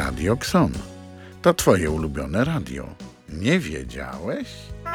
Radio Kson. To twoje ulubione radio. Nie wiedziałeś?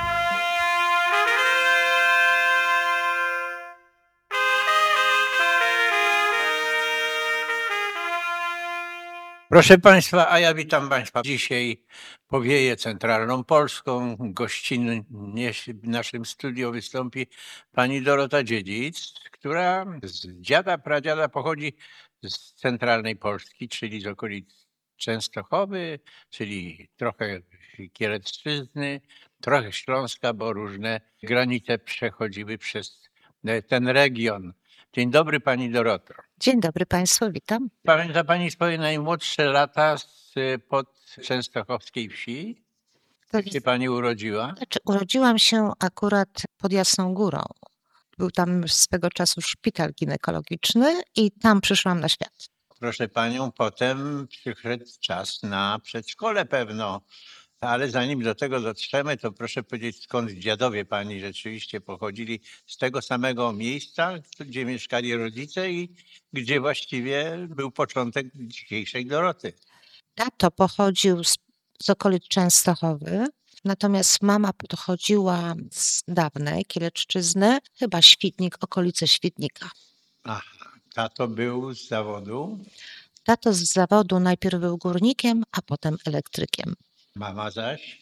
Proszę Państwa, a ja witam Państwa. Dzisiaj powieje centralną Polską. Gościnnie w naszym studiu wystąpi pani Dorota Dziedzic, która z dziada, pradziada pochodzi z centralnej Polski, czyli z okolic Częstochowy, czyli trochę Kielecczyzny, trochę Śląska, bo różne granice przechodziły przez ten region. Dzień dobry pani Doroto. Dzień dobry Państwu, witam. Pamięta Pani swoje najmłodsze lata pod częstochowskiej wsi? Gdzie się Pani urodziła? Urodziłam się akurat pod Jasną Górą. Był tam swego czasu szpital ginekologiczny i tam przyszłam na świat. Proszę Panią, potem przyszedł czas na przedszkole pewno. Ale zanim do tego dotrzemy, to proszę powiedzieć, skąd dziadowie Pani rzeczywiście pochodzili z tego samego miejsca, gdzie mieszkali rodzice i gdzie właściwie był początek dzisiejszej Doroty. Tato pochodził z okolic Częstochowy, natomiast mama pochodziła z dawnej Kielecczyzny, chyba Świdnik, okolice Świdnika. Aha, tato był z zawodu? Tato z zawodu najpierw był górnikiem, a potem elektrykiem. Mama zaś?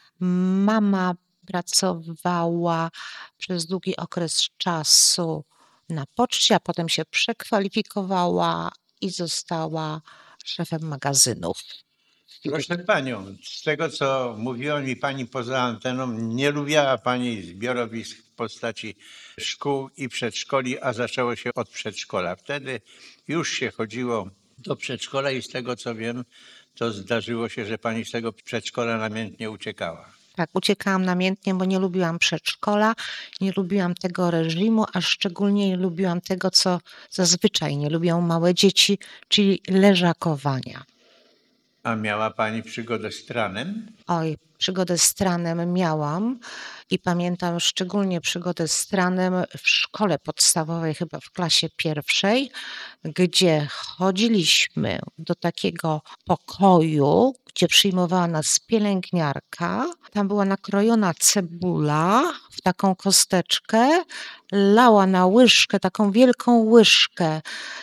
Mama pracowała przez długi okres czasu na poczcie, a potem się przekwalifikowała i została szefem magazynów. Proszę Panią, z tego co mówiła mi Pani poza anteną, nie lubiła Pani zbiorowisk w postaci szkół i przedszkoli, a zaczęło się od przedszkola. Wtedy już się chodziło do przedszkola i z tego co wiem, to zdarzyło się, że Pani z tego przedszkola namiętnie uciekała. Tak, uciekałam namiętnie, bo nie lubiłam przedszkola, nie lubiłam tego reżimu, a szczególnie nie lubiłam tego, co zazwyczaj nie lubią małe dzieci, czyli leżakowania. A miała Pani przygodę z tranem? Oj, przygodę z tranem miałam i pamiętam szczególnie przygodę z tranem w szkole podstawowej, chyba w klasie pierwszej, gdzie chodziliśmy do takiego pokoju, gdzie przyjmowała nas pielęgniarka. Tam była nakrojona cebula w taką kosteczkę, lała na łyżkę, taką wielką łyżkę,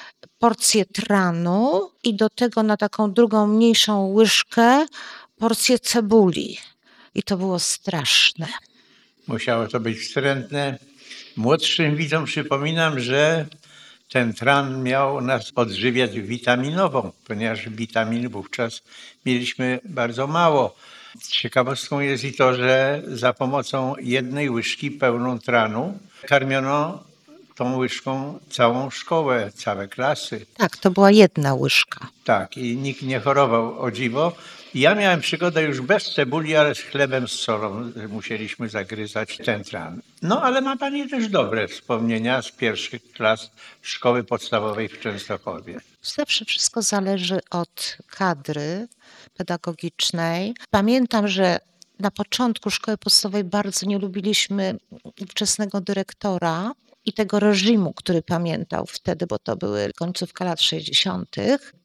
porcję tranu i do tego na taką drugą mniejszą łyżkę porcję cebuli. I to było straszne. Musiało to być wstrętne. Młodszym widzom przypominam, że ten tran miał nas odżywiać witaminowo, ponieważ witamin wówczas mieliśmy bardzo mało. Ciekawostką jest i to, że za pomocą jednej łyżki pełną tranu karmiono tą łyżką całą szkołę, całe klasy. Tak, to była jedna łyżka. Tak, i nikt nie chorował, o dziwo. Ja miałem przygodę już bez cebuli, ale z chlebem z solą musieliśmy zagryzać ten tran. No ale ma Pani też dobre wspomnienia z pierwszych klas szkoły podstawowej w Częstochowie. Zawsze wszystko zależy od kadry pedagogicznej. Pamiętam, że na początku szkoły podstawowej bardzo nie lubiliśmy ówczesnego dyrektora i tego reżimu, który pamiętał wtedy, bo to były końcówka lat 60.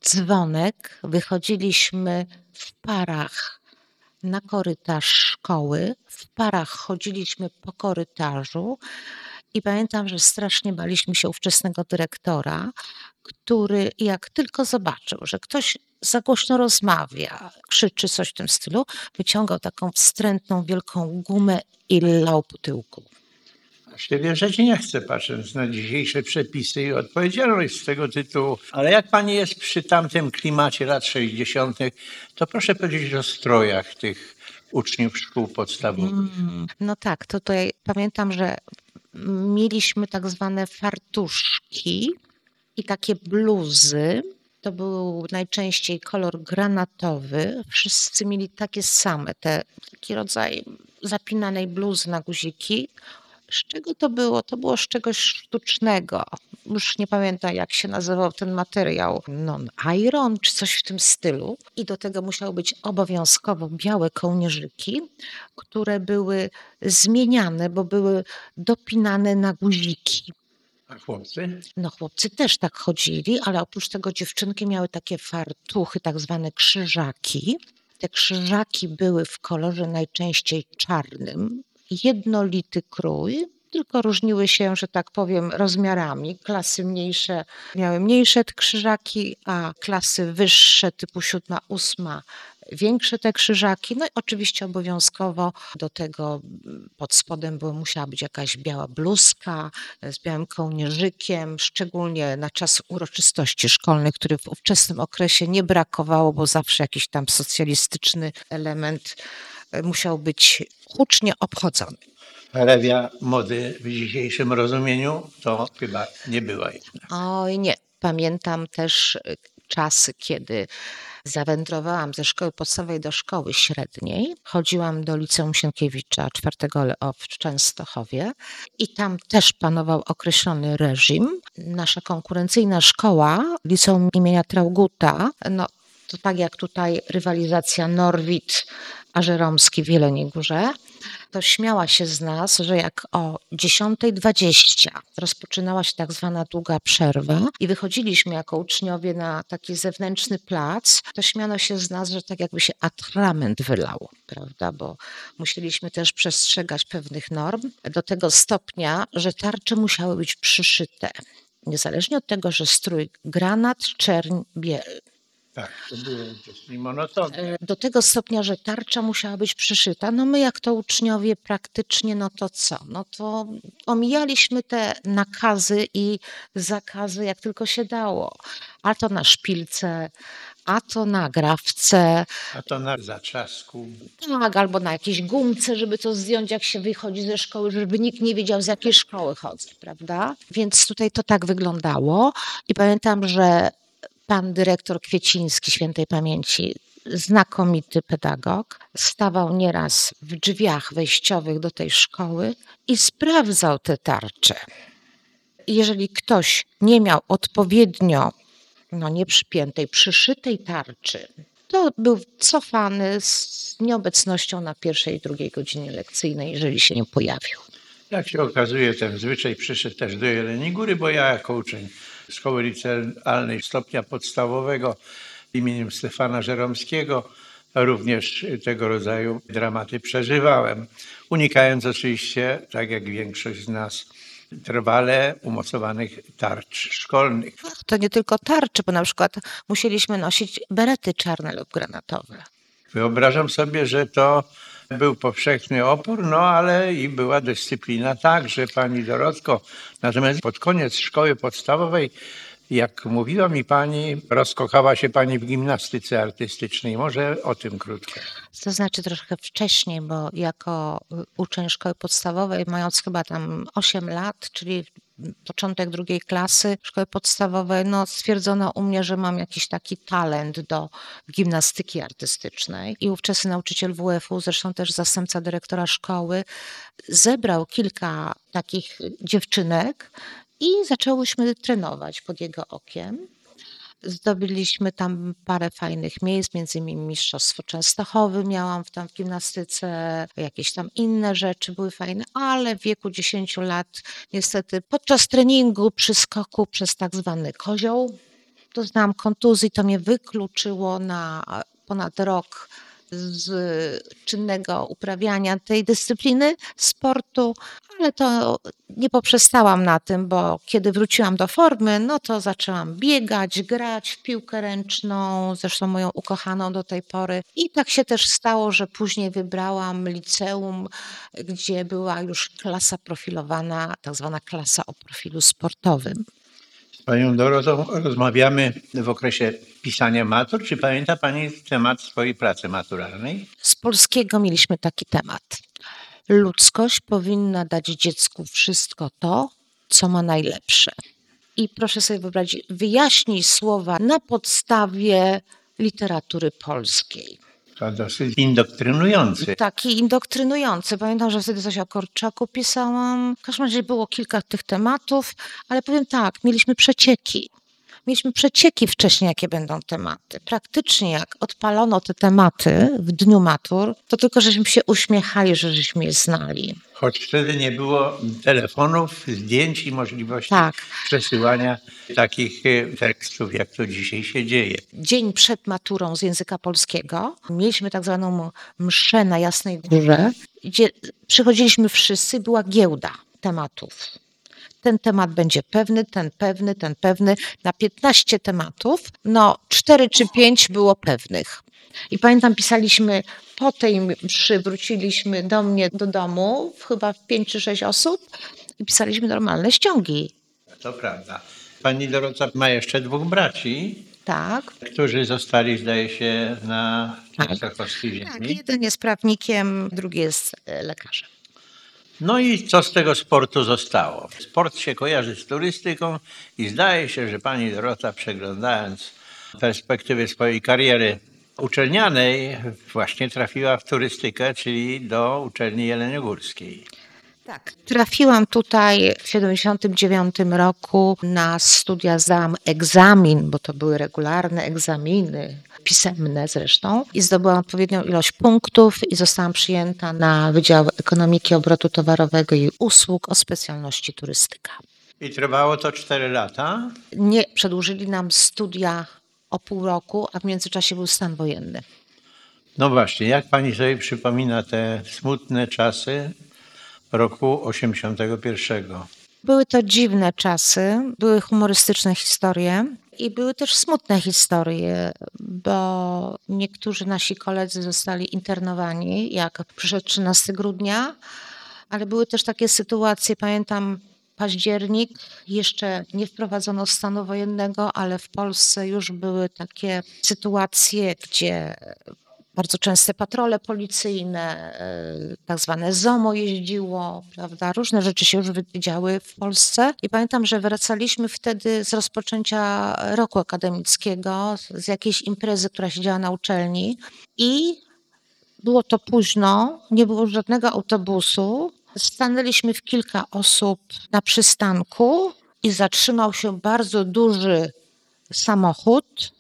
Dzwonek, wychodziliśmy w parach na korytarz szkoły, w parach chodziliśmy po korytarzu i pamiętam, że strasznie baliśmy się ówczesnego dyrektora, który jak tylko zobaczył, że ktoś za głośno rozmawia, krzyczy coś w tym stylu, wyciągał taką wstrętną, wielką gumę i lał po tyłku. Aż się wierzyć nie chce, patrząc na dzisiejsze przepisy i odpowiedzialność z tego tytułu. Ale jak Pani jest przy tamtym klimacie lat 60., to proszę powiedzieć o strojach tych uczniów szkół podstawowych. No tak, to tutaj pamiętam, że mieliśmy tak zwane fartuszki i takie bluzy. To był najczęściej kolor granatowy. Wszyscy mieli takie same, taki rodzaj zapinanej bluzy na guziki. Z czego to było? To było z czegoś sztucznego. Już nie pamiętam, jak się nazywał ten materiał. Non-iron czy coś w tym stylu. I do tego musiały być obowiązkowo białe kołnierzyki, które były zmieniane, bo były dopinane na guziki. A chłopcy? No chłopcy też tak chodzili, ale oprócz tego dziewczynki miały takie fartuchy, tak zwane krzyżaki. Te krzyżaki były w kolorze najczęściej czarnym, jednolity krój, tylko różniły się, że tak powiem, rozmiarami. Klasy mniejsze miały mniejsze te krzyżaki, a klasy wyższe typu 7., 8. większe te krzyżaki. No i oczywiście obowiązkowo do tego pod spodem musiała być jakaś biała bluzka z białym kołnierzykiem, szczególnie na czas uroczystości szkolnych, który w ówczesnym okresie nie brakowało, bo zawsze jakiś tam socjalistyczny element musiał być hucznie obchodzony. Rewia mody w dzisiejszym rozumieniu to chyba nie była jednak. Oj nie, pamiętam też czasy, kiedy zawędrowałam ze szkoły podstawowej do szkoły średniej. Chodziłam do liceum Sienkiewicza 4 LO w Częstochowie i tam też panował określony reżim. Nasza konkurencyjna szkoła, liceum imienia Trauguta, no to tak jak tutaj rywalizacja Norwid a Żeromski w Jeleniej Górze, to śmiała się z nas, że jak o 10:20 rozpoczynała się tak zwana długa przerwa i wychodziliśmy jako uczniowie na taki zewnętrzny plac, to śmiano się z nas, że tak jakby się atrament wylał, prawda, bo musieliśmy też przestrzegać pewnych norm do tego stopnia, że tarcze musiały być przyszyte. Niezależnie od tego, że strój granat, czerń, biel. Tak, to było dość monotonne. Do tego stopnia, że tarcza musiała być przyszyta. No my jak to uczniowie praktycznie, no to co? No to omijaliśmy te nakazy i zakazy jak tylko się dało. A to na szpilce, a to na grawce, A to na zatrzasku. tak, albo na jakiejś gumce, żeby to zdjąć, jak się wychodzi ze szkoły, żeby nikt nie wiedział, z jakiej szkoły chodzę, prawda? Więc tutaj to tak wyglądało. I pamiętam, że pan dyrektor Kwieciński, świętej pamięci, znakomity pedagog, stawał nieraz w drzwiach wejściowych do tej szkoły i sprawdzał te tarcze. Jeżeli ktoś nie miał odpowiednio, no nie przypiętej, przyszytej tarczy, to był cofany z nieobecnością na 1. i 2. godzinie lekcyjnej, jeżeli się nie pojawił. Jak się okazuje, ten zwyczaj przyszedł też do Jeleniej Góry, bo ja jako uczeń Szkoły Licealnej stopnia podstawowego imieniem Stefana Żeromskiego również tego rodzaju dramaty przeżywałem. Unikając oczywiście, tak jak większość z nas, trwale umocowanych tarcz szkolnych. To nie tylko tarcze, bo na przykład musieliśmy nosić berety czarne lub granatowe. Wyobrażam sobie, że to był powszechny opór, no ale i była dyscyplina także, pani Dorotko. Natomiast pod koniec szkoły podstawowej, jak mówiła mi pani, rozkochała się pani w gimnastyce artystycznej. Może o tym krótko. To znaczy troszkę wcześniej, bo jako uczeń szkoły podstawowej, mając chyba tam 8 lat, czyli początek 2. klasy szkoły podstawowej, no stwierdzono u mnie, że mam jakiś taki talent do gimnastyki artystycznej. I ówczesny nauczyciel WF-u, zresztą też zastępca dyrektora szkoły, zebrał kilka takich dziewczynek i zaczęłyśmy trenować pod jego okiem. Zdobyliśmy tam parę fajnych miejsc, między innymi Mistrzostwo Częstochowy miałam tam w gimnastyce, jakieś tam inne rzeczy były fajne, ale w wieku 10 lat niestety podczas treningu przy skoku przez tak zwany kozioł doznałam kontuzji, to mnie wykluczyło na ponad rok z czynnego uprawiania tej dyscypliny sportu, ale to nie poprzestałam na tym, bo kiedy wróciłam do formy, no to zaczęłam biegać, grać w piłkę ręczną, zresztą moją ukochaną do tej pory. I tak się też stało, że później wybrałam liceum, gdzie była już klasa profilowana, tak zwana klasa o profilu sportowym. Z panią Dorotą rozmawiamy w okresie pisania matur. Czy pamięta pani temat swojej pracy maturalnej? Z polskiego mieliśmy taki temat. Ludzkość powinna dać dziecku wszystko to, co ma najlepsze. I proszę sobie wyobrazić, wyjaśnij słowa na podstawie literatury polskiej. To dosyć indoktrynujący. Taki indoktrynujący. Pamiętam, że wtedy coś o Korczaku pisałam. W każdym razie było kilka tych tematów, ale powiem tak, mieliśmy przecieki. Mieliśmy przecieki wcześniej, jakie będą tematy. Praktycznie jak odpalono te tematy w dniu matur, to tylko żeśmy się uśmiechali, że żeśmy je znali. Choć wtedy nie było telefonów, zdjęć i możliwości Tak. przesyłania takich tekstów, jak to dzisiaj się dzieje. Dzień przed maturą z języka polskiego mieliśmy tak zwaną mszę na Jasnej Górze, gdzie przychodziliśmy wszyscy, była giełda tematów. Ten temat będzie pewny, ten pewny, ten pewny. Na 15 tematów, 4 czy 5 było pewnych. I pamiętam, pisaliśmy po tej mszy, wróciliśmy do mnie do domu, chyba w 5 czy 6 osób i pisaliśmy normalne ściągi. To prawda. Pani Dorota ma jeszcze 2 braci, Tak. którzy zostali, zdaje się, na częstochowskiej ziemi. Tak, jeden jest prawnikiem, drugi jest lekarzem. No i co z tego sportu zostało? Sport się kojarzy z turystyką i zdaje się, że pani Dorota, przeglądając perspektywy swojej kariery uczelnianej, właśnie trafiła w turystykę, czyli do uczelni jeleniogórskiej. Tak, trafiłam tutaj w 79 roku na studia, zdałam egzamin, bo to były regularne egzaminy, pisemne zresztą, i zdobyłam odpowiednią ilość punktów i zostałam przyjęta na Wydział Ekonomiki Obrotu Towarowego i Usług o specjalności turystyka. I trwało to 4 lata. Nie przedłużyli nam studia o pół roku, a w międzyczasie był stan wojenny. No właśnie, jak pani sobie przypomina te smutne czasy roku 81? Były to dziwne czasy, były humorystyczne historie i były też smutne historie, bo niektórzy nasi koledzy zostali internowani, jak przyszedł 13 grudnia, ale były też takie sytuacje, pamiętam październik, jeszcze nie wprowadzono stanu wojennego, ale w Polsce już były takie sytuacje, gdzie bardzo częste patrole policyjne, tak zwane ZOMO jeździło, prawda? Różne rzeczy się już działy w Polsce. I pamiętam, że wracaliśmy wtedy z rozpoczęcia roku akademickiego, z jakiejś imprezy, która się działa na uczelni, i było to późno, nie było żadnego autobusu. Stanęliśmy w kilka osób na przystanku i zatrzymał się bardzo duży samochód.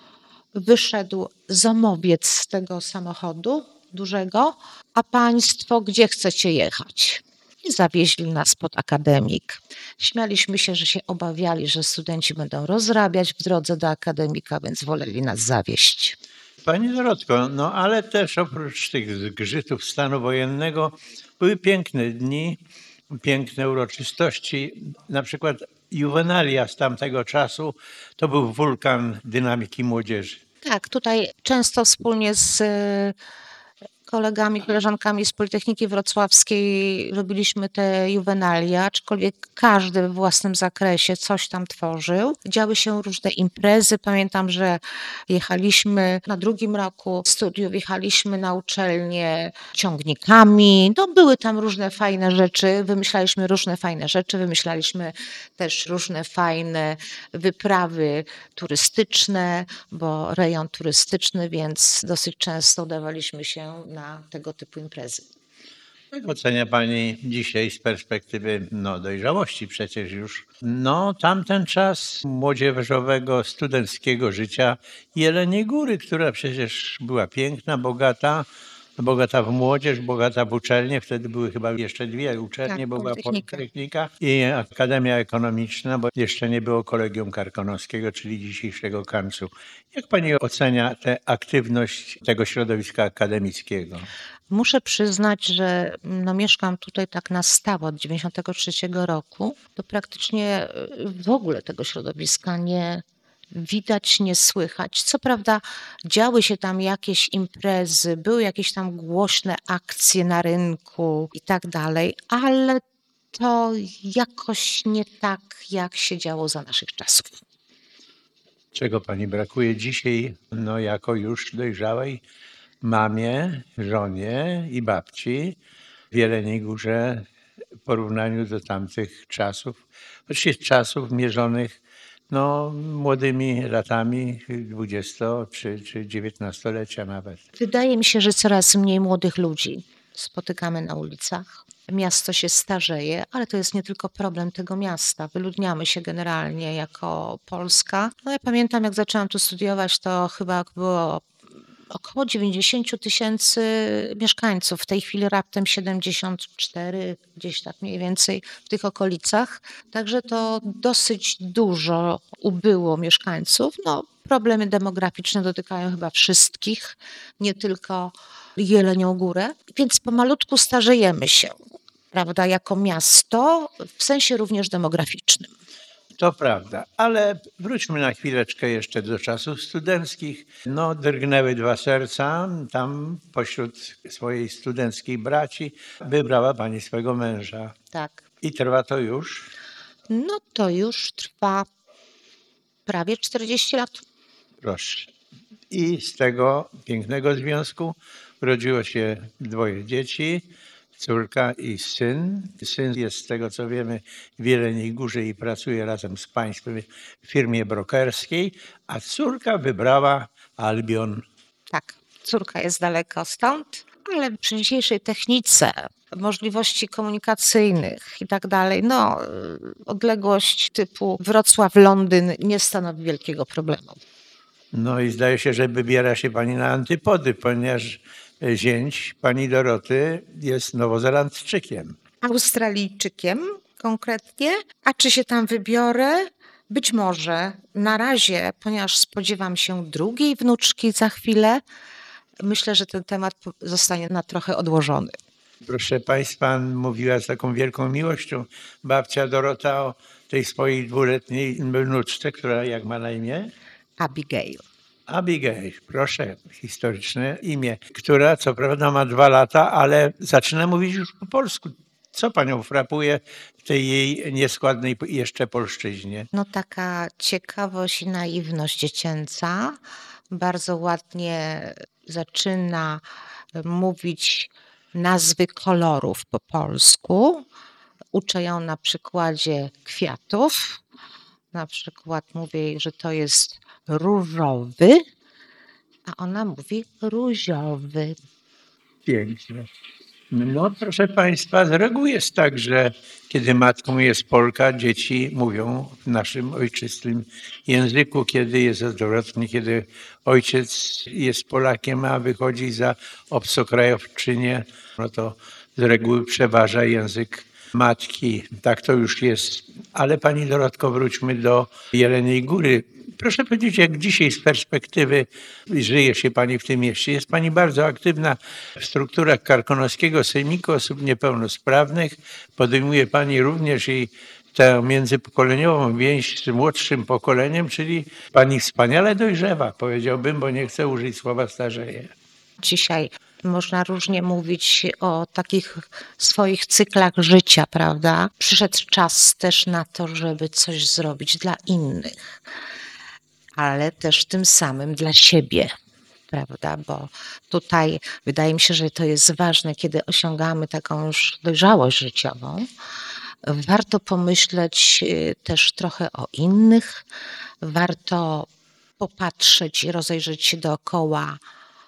Wyszedł zomowiec z tego samochodu dużego, a państwo gdzie chcecie jechać? I zawieźli nas pod akademik. Śmialiśmy się, że się obawiali, że studenci będą rozrabiać w drodze do akademika, więc woleli nas zawieźć. Pani Dorotko, no ale też oprócz tych zgrzytów stanu wojennego były piękne dni, piękne uroczystości. Na przykład juwenalia z tamtego czasu to był wulkan dynamiki młodzieży. Tak, tutaj często wspólnie z kolegami, koleżankami z Politechniki Wrocławskiej robiliśmy te juwenalia, aczkolwiek każdy we własnym zakresie coś tam tworzył. Działy się różne imprezy. Pamiętam, że jechaliśmy na drugim roku studiów, jechaliśmy na uczelnię ciągnikami. No, były tam różne fajne rzeczy, wymyślaliśmy różne fajne rzeczy, wymyślaliśmy też różne fajne wyprawy turystyczne, bo rejon turystyczny, więc dosyć często udawaliśmy się na tego typu imprezy. Jak ocenia pani dzisiaj z perspektywy dojrzałości przecież już? Tamten czas młodzieżowego, studenckiego życia Jeleniej Góry, która przecież była piękna, bogata w młodzież, bogata w uczelnie. Wtedy były chyba jeszcze 2 uczelnie, Tak, bo była Politechnika. Politechnika i Akademia Ekonomiczna, bo jeszcze nie było Kolegium Karkonoskiego, czyli dzisiejszego KAMS-u. Jak pani ocenia tę aktywność tego środowiska akademickiego? Muszę przyznać, że mieszkam tutaj tak na stałe od 93 roku. To praktycznie w ogóle tego środowiska nie widać, nie słychać. Co prawda działy się tam jakieś imprezy, były jakieś tam głośne akcje na rynku i tak dalej, ale to jakoś nie tak, jak się działo za naszych czasów. Czego pani brakuje dzisiaj, jako już dojrzałej mamie, żonie i babci w Jeleniej Górze w porównaniu do tamtych czasów, oczywiście czasów mierzonych młodymi latami 20 czy 19-lecia nawet. Wydaje mi się, że coraz mniej młodych ludzi. spotykamy na ulicach. Miasto się starzeje, ale to jest nie tylko problem tego miasta. Wyludniamy się generalnie jako Polska. No ja pamiętam, jak zaczęłam tu studiować, to chyba było około 90 000 mieszkańców. W tej chwili raptem 74, gdzieś tak mniej więcej w tych okolicach. Także to dosyć dużo ubyło mieszkańców. No, problemy demograficzne dotykają chyba wszystkich, nie tylko Jelenią Górę. Więc pomalutku starzejemy się, prawda, jako miasto, w sensie również demograficznym. To prawda, ale wróćmy na chwileczkę jeszcze do czasów studenckich. No, drgnęły dwa serca. Tam pośród swojej studenckiej braci wybrała pani swego męża. Tak. I trwa to już? No to już trwa prawie 40 lat. Proszę. I z tego pięknego związku urodziło się dwoje dzieci, córka i syn. Syn jest, z tego co wiemy, w Jeleniej Górze i pracuje razem z państwem w firmie brokerskiej, a córka wybrała Albion. Tak, córka jest daleko stąd, ale przy dzisiejszej technice, możliwości komunikacyjnych i tak dalej, no odległość typu Wrocław-Londyn nie stanowi wielkiego problemu. No i zdaje się, że wybiera się pani na antypody, ponieważ zięć pani Doroty jest Nowozelandczykiem. Australijczykiem konkretnie, a czy się tam wybiorę? Być może. Na razie, ponieważ spodziewam się drugiej wnuczki za chwilę, myślę, że ten temat zostanie na trochę odłożony. Proszę państwa, mówiła z taką wielką miłością babcia Dorota o tej swojej 2-letniej wnuczce, która jak ma na imię? Abigail. Abigail, proszę, historyczne imię, która co prawda ma 2 lata, ale zaczyna mówić już po polsku. Co panią frapuje w tej jej nieskładnej jeszcze polszczyźnie? No taka ciekawość i naiwność dziecięca. Bardzo ładnie zaczyna mówić nazwy kolorów po polsku. Uczę ją na przykładzie kwiatów. Na przykład mówię jej, że to jest różowy, a ona mówi różowy. Pięknie. No proszę państwa, z reguły jest tak, że kiedy matką jest Polka, dzieci mówią w naszym ojczystym języku, kiedy jest odwrotnie, kiedy ojciec jest Polakiem, a wychodzi za obcokrajowczynię, no to z reguły przeważa język matki. Tak to już jest. Ale pani Dorotko, wróćmy do Jeleniej Góry. Proszę powiedzieć, jak dzisiaj z perspektywy żyje się pani w tym mieście? Jest pani bardzo aktywna w strukturach Karkonoskiego Sejmiku Osób Niepełnosprawnych. Podejmuje pani również i tę międzypokoleniową więź z młodszym pokoleniem, czyli pani wspaniale dojrzewa, powiedziałbym, bo nie chcę użyć słowa starzeje. Dzisiaj można różnie mówić o takich swoich cyklach życia, prawda? Przyszedł czas też na to, żeby coś zrobić dla innych, ale też tym samym dla siebie, prawda? Bo tutaj wydaje mi się, że to jest ważne, kiedy osiągamy taką już dojrzałość życiową. Warto pomyśleć też trochę o innych, warto popatrzeć i rozejrzeć się dookoła,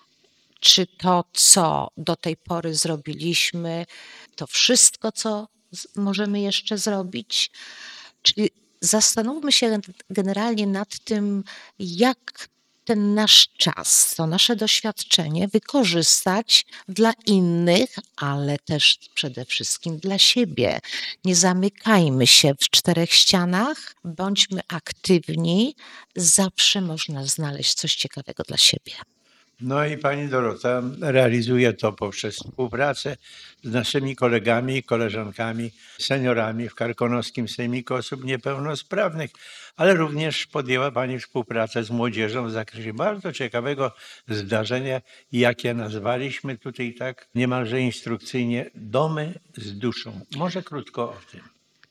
czy to, co do tej pory zrobiliśmy, to wszystko, co możemy jeszcze zrobić. Czyli zastanówmy się generalnie nad tym, jak ten nasz czas, to nasze doświadczenie wykorzystać dla innych, ale też przede wszystkim dla siebie. Nie zamykajmy się w 4 ścianach, bądźmy aktywni, zawsze można znaleźć coś ciekawego dla siebie. No i pani Dorota realizuje to poprzez współpracę z naszymi kolegami i koleżankami, seniorami w Karkonoskim Sejmiku Osób Niepełnosprawnych, ale również podjęła pani współpracę z młodzieżą w zakresie bardzo ciekawego zdarzenia, jakie nazwaliśmy tutaj tak niemalże instrukcyjnie Domy z duszą. Może krótko o tym.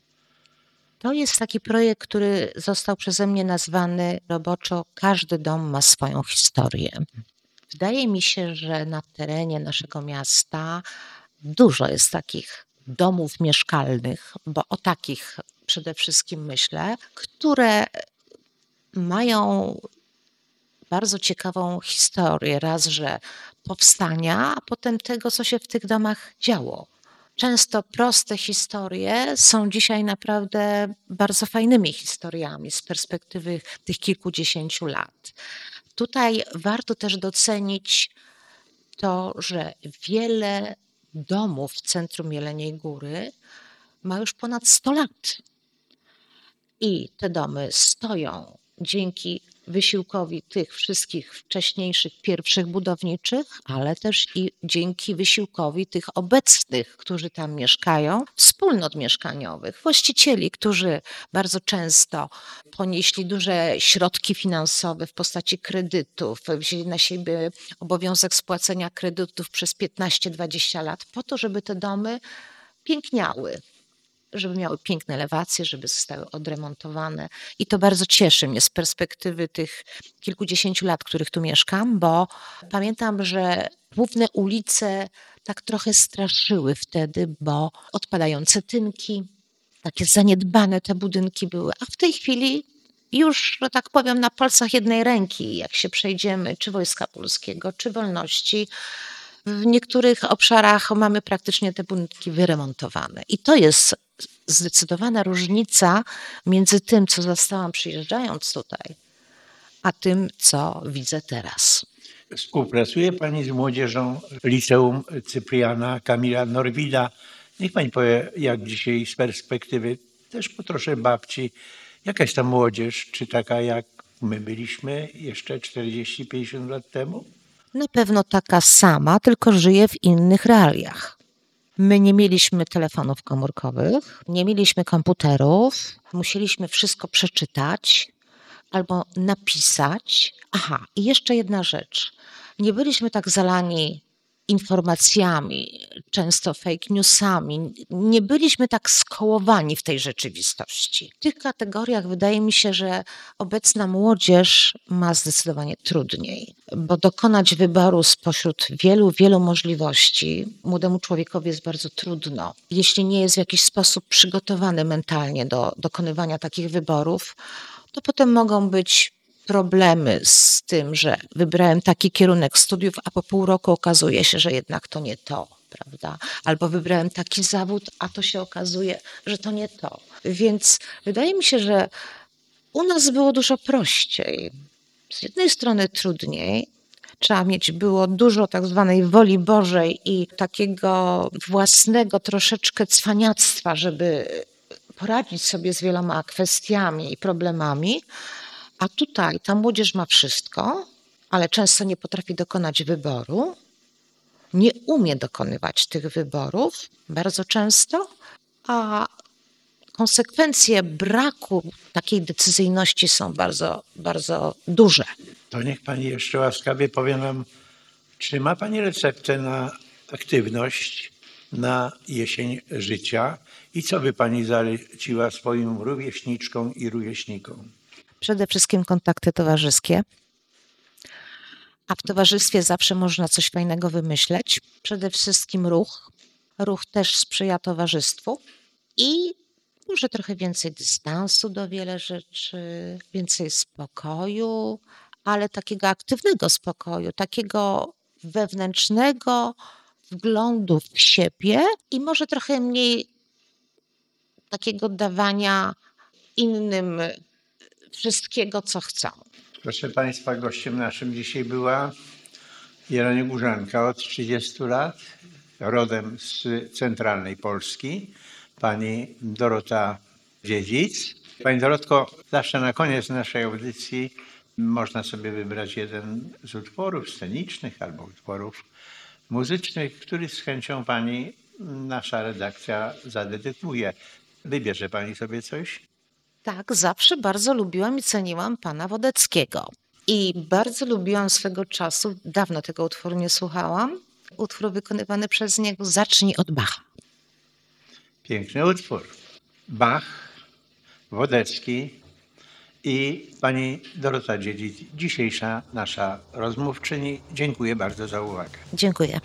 To jest taki projekt, który został przeze mnie nazwany roboczo Każdy dom ma swoją historię. Wydaje mi się, że na terenie naszego miasta dużo jest takich domów mieszkalnych, bo o takich przede wszystkim myślę, które mają bardzo ciekawą historię. Raz, że powstania, a potem tego, co się w tych domach działo. Często proste historie są dzisiaj naprawdę bardzo fajnymi historiami z perspektywy tych kilkudziesięciu lat. Tutaj warto też docenić to, że wiele domów w centrum Jeleniej Góry ma już ponad 100 lat. I te domy stoją dzięki wysiłkowi tych wszystkich wcześniejszych, pierwszych budowniczych, ale też i dzięki wysiłkowi tych obecnych, którzy tam mieszkają, wspólnot mieszkaniowych, właścicieli, którzy bardzo często ponieśli duże środki finansowe w postaci kredytów, wzięli na siebie obowiązek spłacenia kredytów przez 15-20 lat po to, żeby te domy piękniały, żeby miały piękne elewacje, żeby zostały odremontowane. I to bardzo cieszy mnie z perspektywy tych kilkudziesięciu lat, których tu mieszkam, bo pamiętam, że główne ulice tak trochę straszyły wtedy, bo odpadające tynki, takie zaniedbane te budynki były, a w tej chwili już, że tak powiem, na palcach jednej ręki, jak się przejdziemy, czy Wojska Polskiego, czy Wolności, w niektórych obszarach mamy praktycznie te budynki wyremontowane. I to jest zdecydowana różnica między tym, co zastałam przyjeżdżając tutaj, a tym, co widzę teraz. Współpracuje pani z młodzieżą Liceum Cypriana Kamila Norwida. Niech pani powie, jak dzisiaj z perspektywy też po trosze babci, jaka jest ta młodzież, czy taka jak my byliśmy jeszcze 40-50 lat temu? Na pewno taka sama, tylko żyje w innych realiach. My nie mieliśmy telefonów komórkowych, nie mieliśmy komputerów, musieliśmy wszystko przeczytać albo napisać. Aha, i jeszcze jedna rzecz. Nie byliśmy tak zalani informacjami, często fake newsami. Nie byliśmy tak skołowani w tej rzeczywistości. W tych kategoriach wydaje mi się, że obecna młodzież ma zdecydowanie trudniej, bo dokonać wyboru spośród wielu możliwości młodemu człowiekowi jest bardzo trudno. Jeśli nie jest w jakiś sposób przygotowany mentalnie do dokonywania takich wyborów, to potem mogą być problemy z tym, że wybrałem taki kierunek studiów, a po pół roku okazuje się, że jednak to nie to, prawda? Albo wybrałem taki zawód, a to się okazuje, że to nie to. Więc wydaje mi się, że u nas było dużo prościej. Z jednej strony trudniej, trzeba mieć było dużo tak zwanej woli Bożej i takiego własnego troszeczkę cwaniactwa, żeby poradzić sobie z wieloma kwestiami i problemami. A tutaj ta młodzież ma wszystko, ale często nie potrafi dokonać wyboru, nie umie dokonywać tych wyborów bardzo często, a konsekwencje braku takiej decyzyjności są bardzo duże. To niech pani jeszcze łaskawie powie nam, czy ma pani receptę na aktywność na jesień życia i co by pani zaleciła swoim rówieśniczkom i rówieśnikom? Przede wszystkim kontakty towarzyskie, a w towarzystwie zawsze można coś fajnego wymyśleć. Przede wszystkim ruch. Ruch też sprzyja towarzystwu i może trochę więcej dystansu do wiele rzeczy, więcej spokoju, ale takiego aktywnego spokoju, takiego wewnętrznego wglądu w siebie i może trochę mniej takiego dawania innym wszystkiego, co chcą. Proszę państwa, gościem naszym dzisiaj była Jeleniogórzanka od 30 lat, rodem z centralnej Polski, pani Dorota Dziedzic. Pani Dorotko, zawsze na koniec naszej audycji można sobie wybrać jeden z utworów scenicznych albo utworów muzycznych, który z chęcią pani nasza redakcja zadedykuje. Wybierze pani sobie coś? Tak, zawsze bardzo lubiłam i ceniłam pana Wodeckiego. I bardzo lubiłam swego czasu, dawno tego utworu nie słuchałam, utwór wykonywany przez niego Zacznij od Bacha. Piękny utwór. Bach, Wodecki i pani Dorota Dziedzic, dzisiejsza nasza rozmówczyni. Dziękuję bardzo za uwagę. Dziękuję.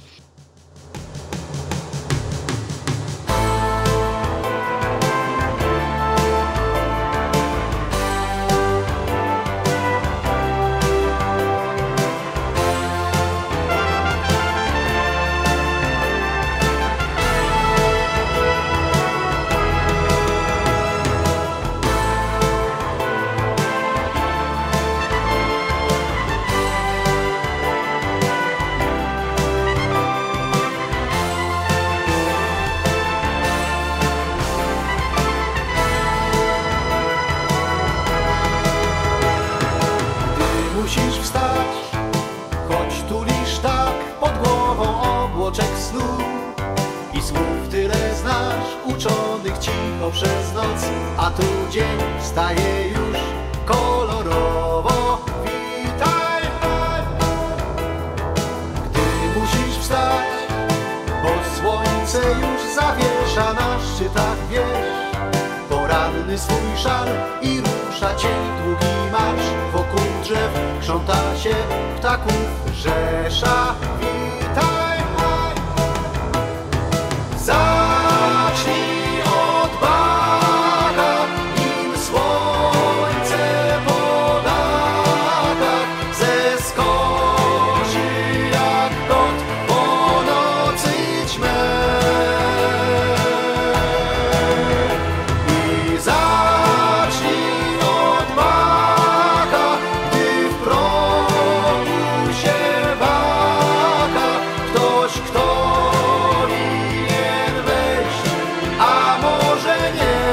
musisz wstać, choć tulisz tak pod głową obłoczek snu. I słów tyle znasz, uczonych cicho przez noc, a tu dzień staje już kolorowo. Witaj, gdy musisz wstać, bo słońce już zawiesza na szczytach wież. Poranny swój szal i rusza cień długi marsz. Wokół drzew krząta się ptaków rzesza. Witaj, zacznij od baga, nim słońce po dachach zeskoczy jak kot po nocy ćmę. I zacznij od baga, gdy w progu się waha ktoś, kto winien wejść, a może nie.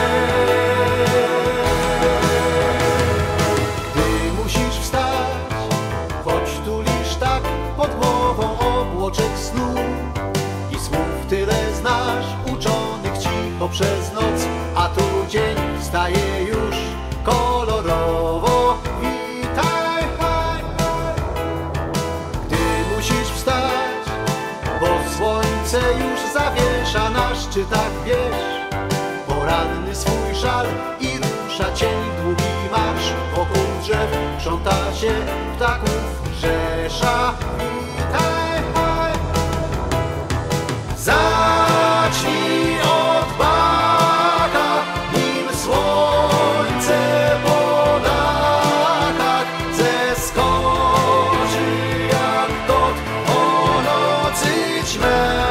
Gdy musisz wstać, choć tulisz tak pod głową obłoczek snu. I słów tyle znasz, uczonych cicho przez noc, a tu dzień staje już kolorowo. Witaj, gdy musisz wstać, bo słońce już zawiesza na szczytach wież. Poranny swój żal i rusza cień długi marsz. Wokół drzew krząta się ptaków rzesza. Witaj, zacznij od baga, nim słońce po dachach zeskoczy jak kot o nocy ćmę.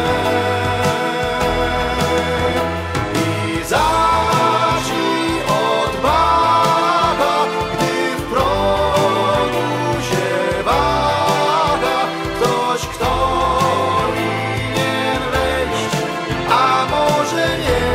I zacznij od baga, gdy w progu się waha ktoś, kto winien wejść, a może nie.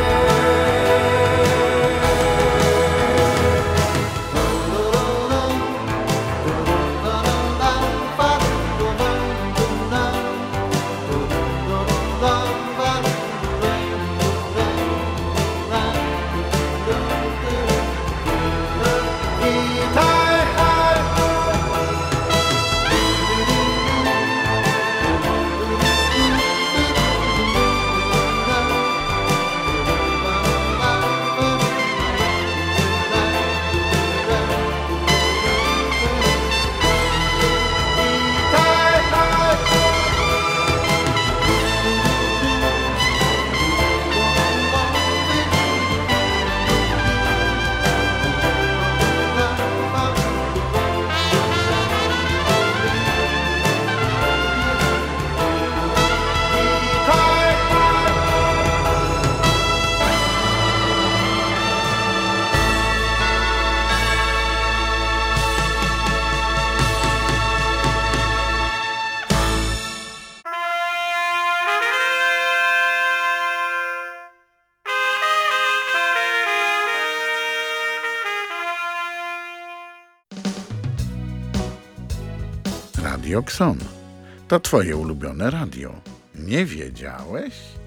Radio Xon. To twoje ulubione radio. Nie wiedziałeś?